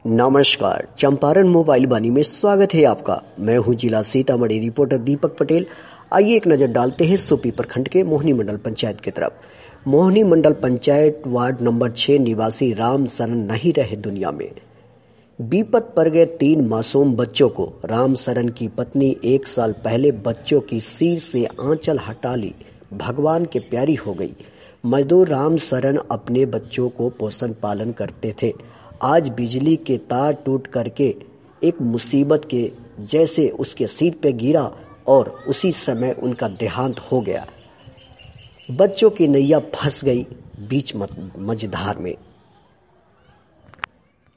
नमस्कार, चंपारण मोबाइल वाणी में स्वागत है आपका। मैं हूं जिला सीतामढ़ी रिपोर्टर दीपक पटेल। आइए एक नजर डालते हैं सुपी प्रखंड के मोहनी मंडल पंचायत की तरफ। मोहनी मंडल पंचायत वार्ड नंबर 6 निवासी राम शरण नहीं रहे दुनिया में। विपत पर गए 3 मासूम बच्चों को राम शरण की पत्नी 1 साल पहले बच्चों की सिर से आंचल हटा ली भगवान के प्यारी हो गई। मजदूर राम शरण अपने बच्चों को पोषण पालन करते थे। आज बिजली के तार टूट करके एक मुसीबत के जैसे उसके सिर पे गिरा और उसी समय उनका देहांत हो गया। बच्चों की नैया फंस गई बीच मझधार में।